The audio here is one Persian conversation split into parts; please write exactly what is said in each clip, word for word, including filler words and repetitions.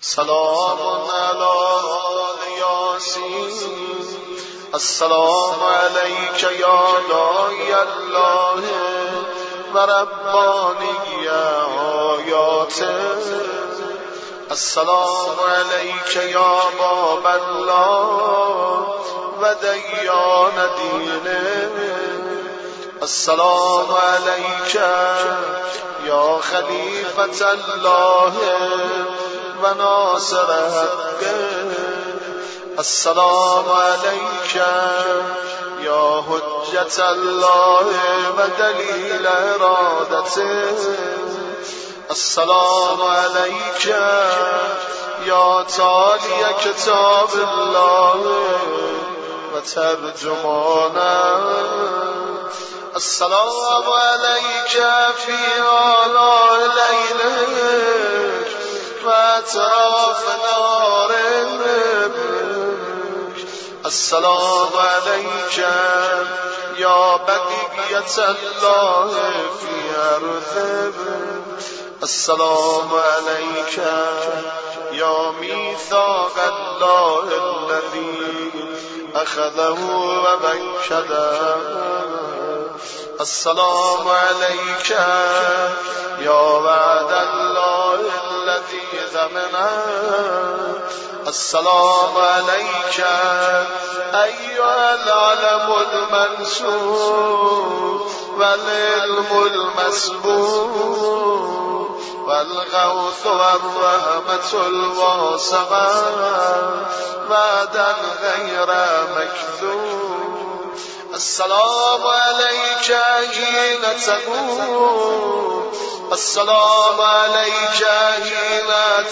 سلام علی آل یاسین. السلام علیک یا داعی الله و ربانی آیاته. السلام علیک یا باب الله و دیان دینه. السلام علیک یا خلیفة الله و ناصر حقه. السلام علیک یا حجت الله و دلیل ارادته. السلام علیک یا تالی کتاب الله و ترجمانه. السلام علیک فی آلاء لیلک و اطراف نار نبرک. السلام علیک یا بقیت الله فی ارضک. السلام علیک یا میثاق الله الذی اخذه و بکده. السلام علیک یا وعد الله الذی ضمنه. السلام علیک ایها العلم المنصور والعلم المسبور والغوث والرحمة الواسمة وعدا غير مكذوب. السلام علیک حین تقوم. السلام علیک حین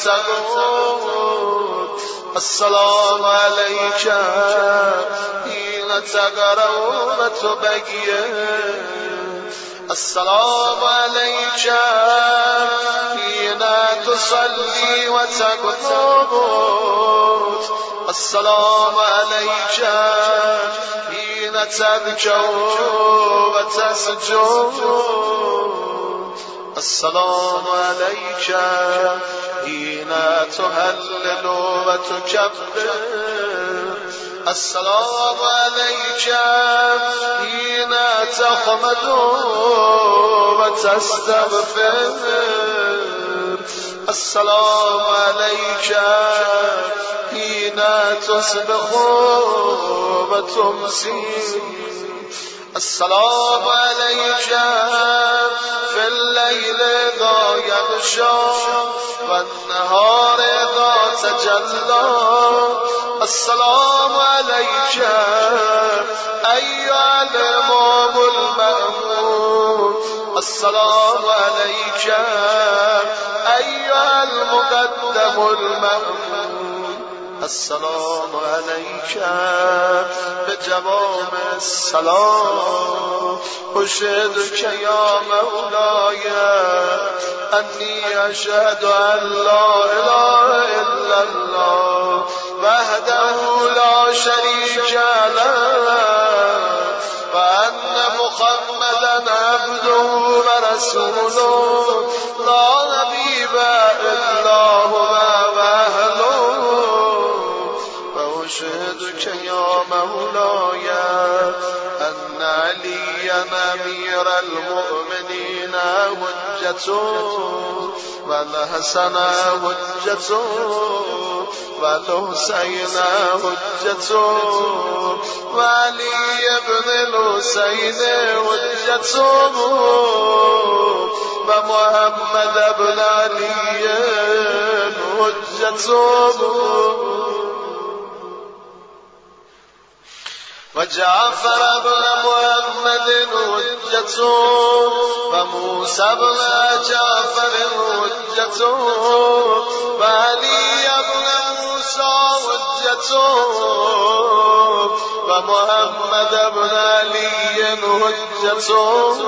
تقوم. السلام علیک حین تقرأ و تبین. السلام علیک حین تصلی و تقنط. السلام علیک حین تبکو و تسجد. السلام علیک حین تهلل و تکبر. السلام علیک حین تحمد و تستغفر. السلام علیک حین تصبح و تمسی. السلام علیک فی اللیل اذا یغشی و النهار اذا تجلی. السلام علیک ایها الامام المأمون. السلام علیک ایها المقدم المأمون. السلام علیک بجوام السلام. اشهدک یا مولاي انی اشهد ان لا اله الا الله وحده لا شریک له و ان محمدا عبده و رسوله لا نبی الا هو وحده. أشهدك يا مولاي أن عليا أمير المؤمنين حجته والحسن حجته والحسين حجته وعلي بن الحسين حجته ومحمد بن علي حجته وجعفر بن محمد حجته وموسى بن جعفر حجته وعلي بن موسى حجته ومحمد بن علي حجته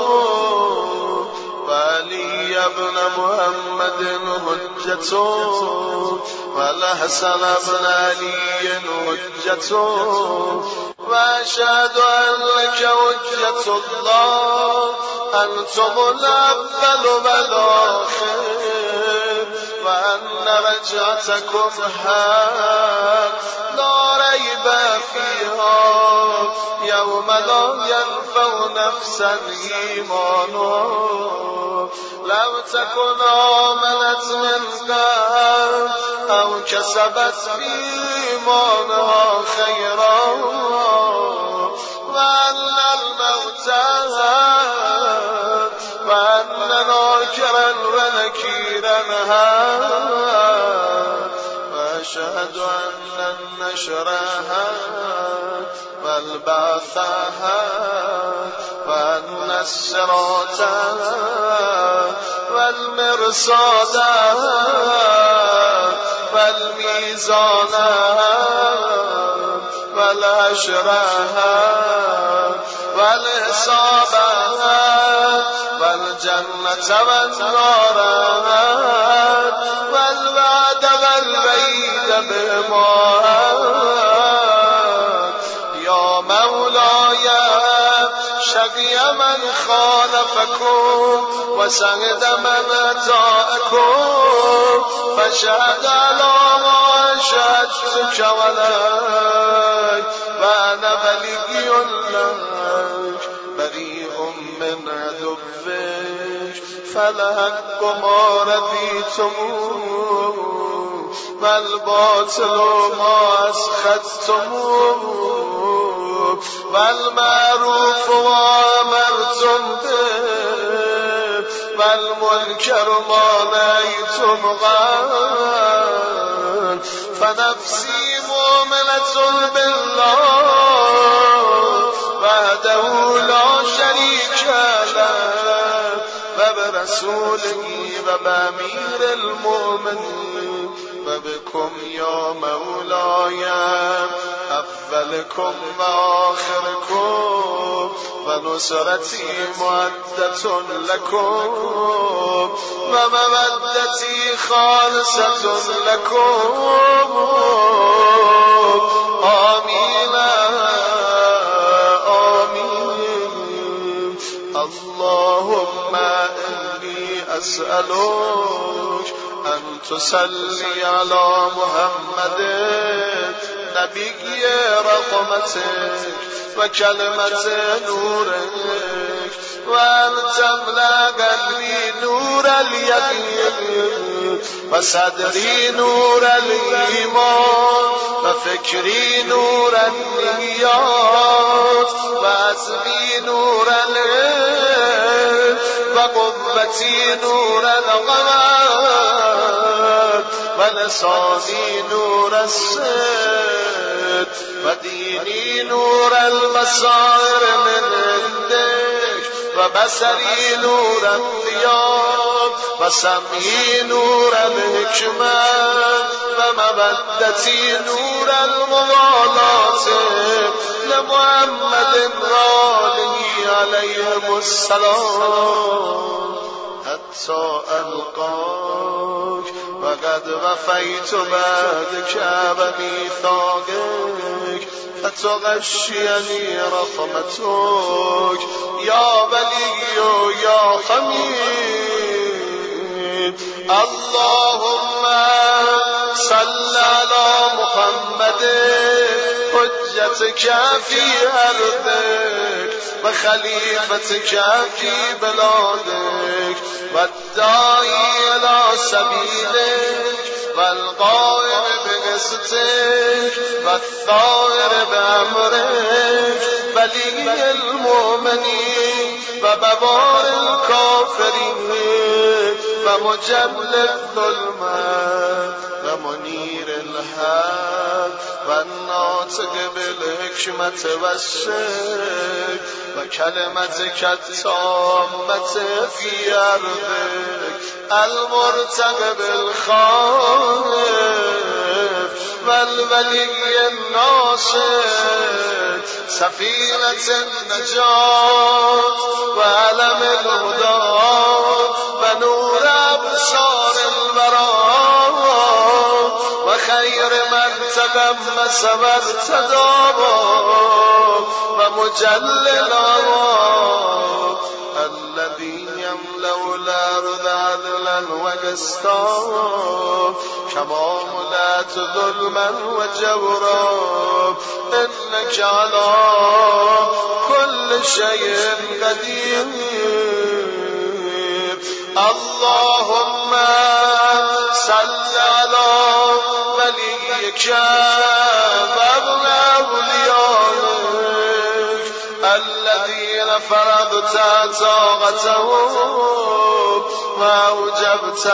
وعلي بن محمد حجته والحسن بن علي حجته. وأشهد أنك حجة الله أنتم الأول والآخر وأن رجعتكم حق لا ريب فيها يوم لا ينفع نفسا إيمانها لو تكن آمنت من قبل أو كسبت في إيمانها خيرا وأن الموت وأن ناكرا ونكيرا وأشهد أن النشر والبعث وأن الصراط والمرصاد والميزان والحشر والحساب والجنة والنار والوعد والوعيد بما يا مولاي شقي من خالفكم وسعد من أطاعكم فشهد على ما شهدتك ولك وأنا بلي لك بريء من عذبك فالحق ما رضيتم والباطل ما أسخطتم والمعروف وأمرتم به والمنكر ما نهيتم عنه فنفسي مؤمنة بالله وحده لا شريك له وبرسوله وبأمير المؤمنين وبكم يا مولاي أولكم وآخركم ونصرتي مودة لكم ومودتي خالصة لكم آمين آمين اللهم إني أسألك أن تصلي على محمد نبي رحمتك وكلمة نورك وأن تملأ قلبي نور اليقين وصدري نور الإيمان وفكري نور النيات وعزمي نور العلم وقوتي نور القمر ولساني نور الصدق وديني نور البصائر من عندك وبصري نور الضياء وسمعي نور الحكمة ومودتي نور الموالاة لمحمد وآله عليهم السلام حتى ألقاك وقد وفيت بعدك بميثاقك فتغشيني رحمتك يا ولي يا حميد اللهم صل على محمد حجتك في أرضك وخليفتك في بلادك والداعي إلى سبيلك والقائم بقسطك والثائر بأمرك ولي المؤمنين وبوار الكافرين ومجل الظلمات ومنير الحق والناطق بالحكمة والشرك وكلمتك التامة في أرضك المرتقب الخائف والولي الناصر سفينة النجاة وعلم الهدى ونور أبصار البراء وخير من تغمس وارتدى ومجلل الذي يملأ الأرض عدلا وقسطا كما ملأت ظلما وجورا إنك على كل شيء قدير اللهم صل على وليك وابن أوليائك الذين فرضت طاقتهم وأوجبت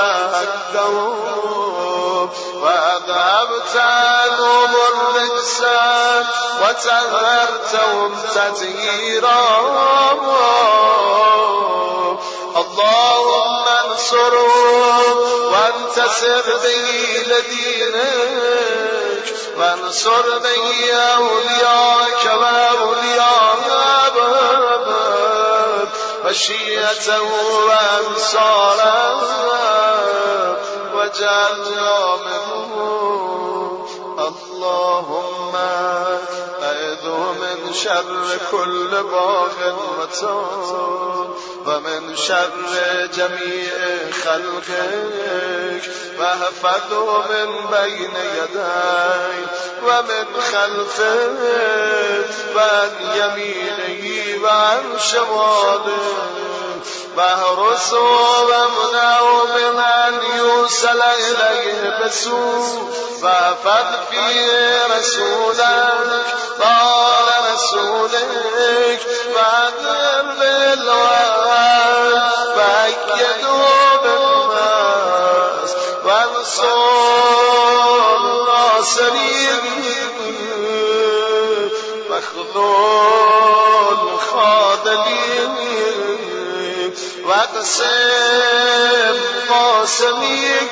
حقهم وأذهبت عنهم الرجس وطهرتهم تطهيرا اللهم انصرهم وانتصر به لدينك وانصر به أولياءك وأولياء وشيعته وأنصاره وجعلنا منهم اللهم أعذه من شر كل باغ وطاغ ومن شر جميع خلقك واحفظه من بين يديك ومن خلفه وعن يمينه وعن شماله واحرسه وامنعه من أن يوصل إليه بسوء واحفظ فيه رسولك قال رسولك وأنذر بالوعد وأيده بالناس وانصر ناصرين واخذل خاذلين واقسم قاسمين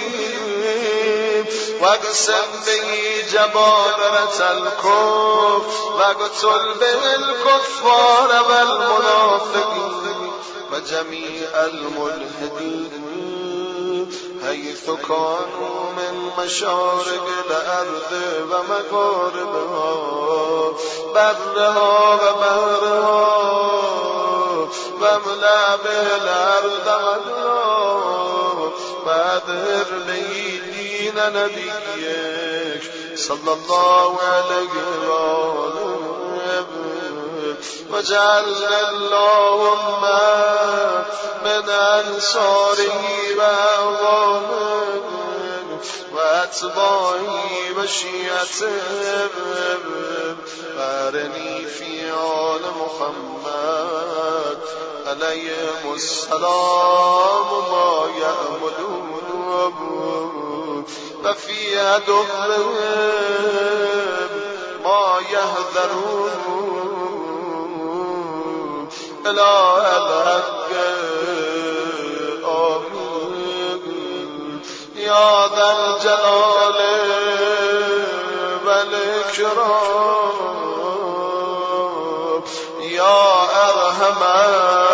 واقسم به جبابرة الكفر واقتل به الكفار والمنافقين وجميع الملحدين حيث كانوا من مشارق الأرض ومغاربها برها وبحرها واملأ به الأرض غلا وأظهر لي دين نبيك صلى الله عليه وآله وجعلنا اللهم من أنصاره وأعوانه وأتباعه وشيعته وأرني في آل محمد عليهم السلام ما يأملون وفي عدوهم ما يهذرون إلى الحق آمين يا ذا الجلال والإكرام يا أرحم